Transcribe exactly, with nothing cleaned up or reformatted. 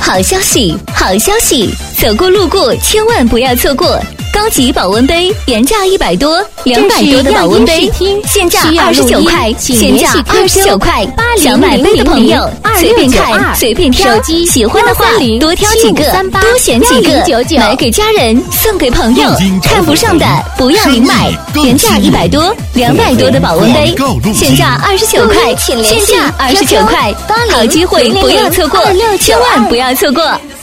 好消息，好消息！走过路过千万不要错过。高级保温杯原价一百多，两百多的保温杯，现价二十九块，现价二十九块。想买杯的朋友，随便看，随便挑，喜欢的话多挑几个，多选几个，买给家人，送给朋友。看不上的不要明买，原价一百多，两百多的保温杯，现价二十九块，现价二十九块。好机会不要错过，千万不要错过。